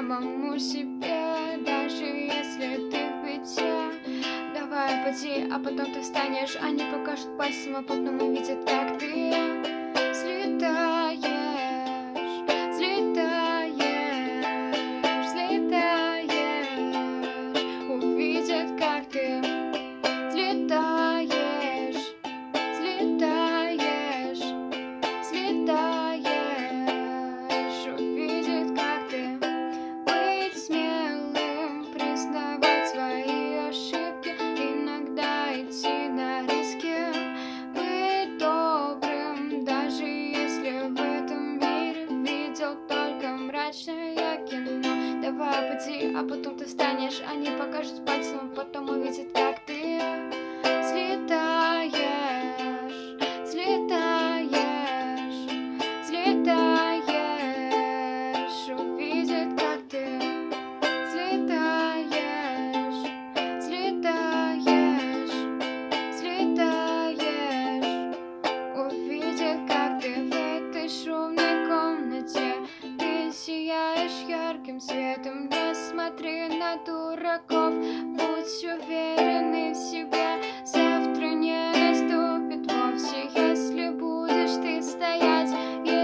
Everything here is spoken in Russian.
самому себе, даже если ты в беде. Давай пойди, а потом ты встанешь. Они покажут пальцем, а потом увидят, как ты взлетаешь, взлетаешь, взлетаешь. Увидят, как ты взлетаешь, взлетаешь, взлетаешь. Увидят, как ты. Быть смелым, признавать свои ошибки, иногда идти на риски, быть добрым, даже если в этом мире видел только мрачное кино. Давай пойди, а потом ты встанешь. Они покажут пальцем, а потом увидят, как ты взлетаешь, взлетаешь, взлетаешь. Увидят, как ты взлетаешь, взлетаешь, взлетаешь. Увидят, как ты в этой шумной комнате. Ты сияешь ярким светом. Не смотри на дураков, будь уверенный в себе. Завтра не наступит вовсе, если будешь ты стоять.